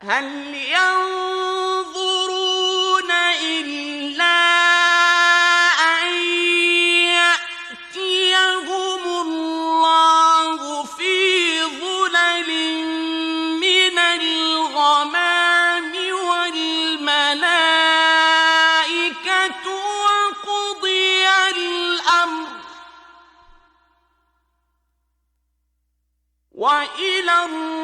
هل ينظرون إلا أن يأتيهم الله في ظلل من الغمام والملائكة وقضي الأمر وإلى الله